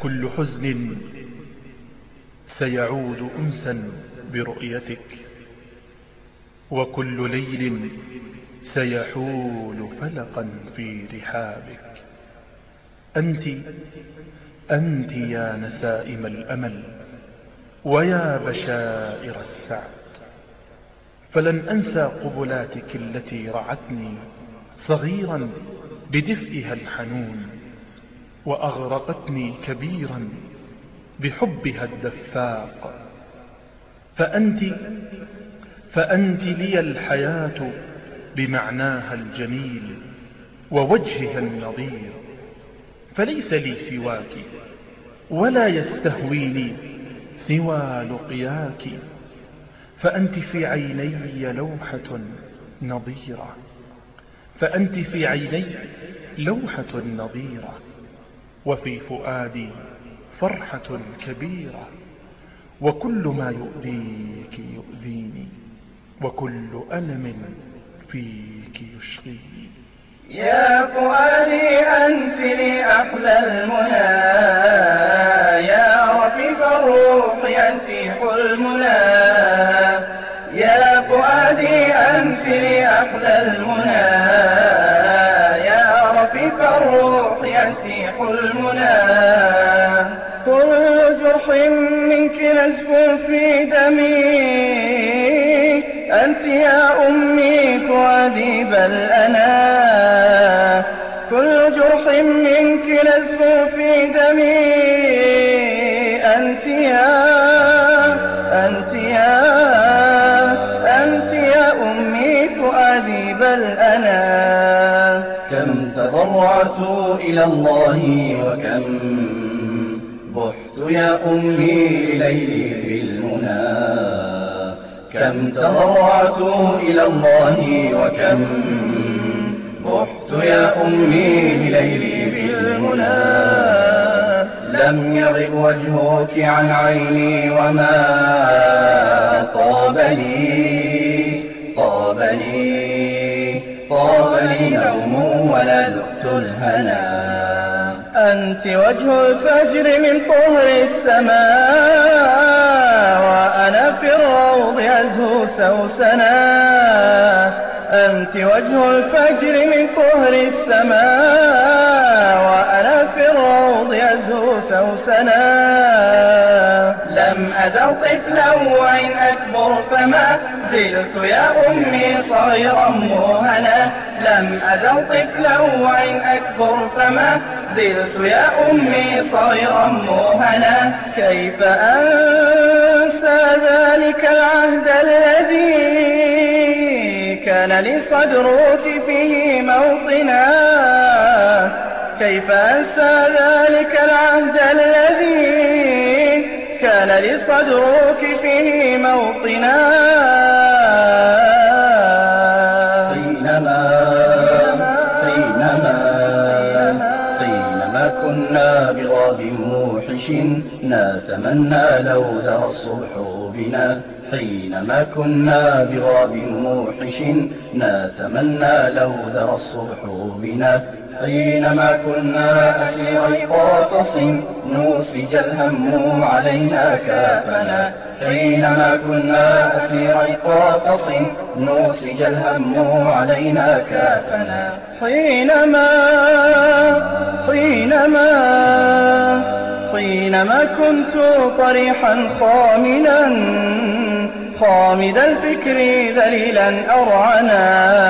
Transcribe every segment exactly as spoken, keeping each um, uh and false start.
كل حزن سيعود أنسا برؤيتك، وكل ليل سيحول فلقا في رحابك. أنت أنت يا نسائم الأمل ويا بشائر السعد، فلن أنسى قبلاتك التي رعتني صغيرا بدفئها الحنون، وأغرقتني كبيرا بحبها الدفاق. فأنت فأنت لي الحياة بمعناها الجميل ووجهها النظير، فليس لي سواك ولا يستهويني سوى لقياك. فأنت في عيني لوحة نظيرة فأنت في عيني لوحة نظيرة وفي فؤادي فرحة كبيرة، وكل ما يؤذيك يؤذيني، وكل ألم فيك يشغيني. يا فؤادي أنت لي أحلى المنى، يا رفيق الروح أنت حلمنا. يا فؤادي أنت لي أحلى المنى، يا رفيق الروح أنت حلمنا. كل جرح منك نزف في دمي، أنت يا أمي فؤادي بل أنا. كل جرح منك نزف في دمي، أنت يا أنت يا أنت يا أمي فؤادي بل أنا. كم تضرعت إلى الله وكم بحت يا أمي ليلي بالمنى. كم تضرعت إلى الله وكم بحت يا أمي ليلي بالمنى. لم يغب وجهك عن عيني وما طاب لي طاب لي طاب لي نوم ولا ذقت الهنا. أنت وجه الفجر من طهر السماء، وأنا في الروض أزهو سوسنا. أنت وجه الفجر من طهر السماء، وأنا في الروض أزهو سوسنا. لم أزل طفلا وإن أكبر فما زلت يا أمي صغيرا موهنا. لم أزل طفلا وإن أكبر فما زلت يا أمي صغيرا موهنا. كيف أنسى ذلك العهد الذي كان لصدرك فيه موطنا. كيف أنسى ذلك العهد الذي كان لصدرك فيه موطنا. حينما حينما حينما كنا بغاب موحش نتمنى لو ذرى الصبح بنا. حينما كنا بغاب موحش نتمنى لو ذرى الصبح بنا. حينما كنا أسيري قاطس نوسج الهم علينا كافنا. حينما كنا أسيري قاطس نوسج الهم علينا كافنا. حينما حينما حينما كنت طريحا خاملا خامد الفكر ذليلا أرعنا.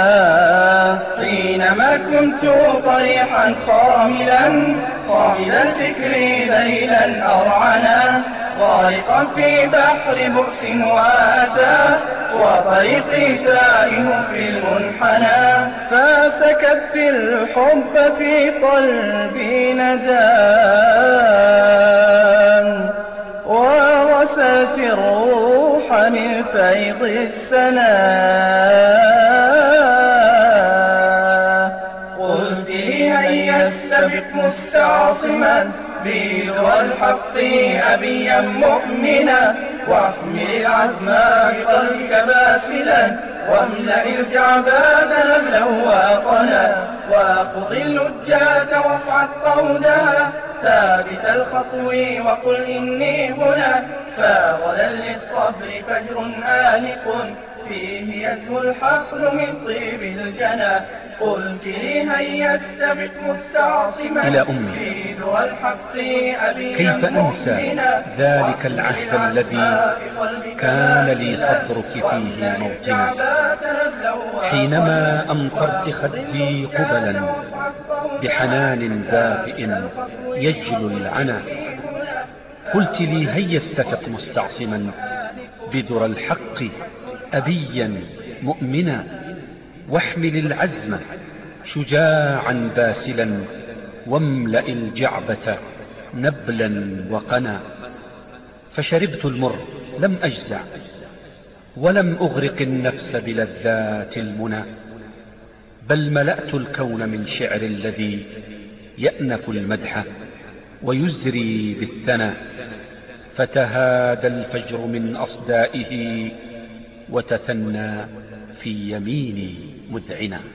حينما كنت طريحا خاملا خامد الفكر ذليلا أرعنا. غارقا في بحر بؤس وأسى وطريقي تائه في المنحنى. فسكبت الحب في قلبي نداء، ورسلت الروح من فيض السنا. قلت لي هيا استبق مستعصما بلوى الحق أبيا مؤمنا. واحمل العزم بقلبك باسلا، واملأ الجعبان نبلا واقنا. وأقض اللجات واصعد قودها ثابت الخطو وقل إني هنا، فغدا للصبر فجر آنق فيه يزهو الحقل من طيب الجنى. قلت لي هيا استبق مستعصما إلى أمي، في ذوى الحق أبيا كيف أنسى ذلك العهد الذي كان لي صدرك فيه موطنا، حينما أمطرت خدي قبلا بحنان دافئ يجلو العنا. قلت لي هيا استفق مستعصما بذرى الحق أبيا مؤمنا، واحمل العزم شجاعا باسلا، واملأ الجعبة نبلا وقنا. فشربت المر لم أجزع، ولم أغرق النفس بلذات المنى، بل ملأت الكون من شعر الذي يأنف المدح ويزري بالثنى. فتهادى الفجر من أصدائه وتثنى في يميني مذعنا.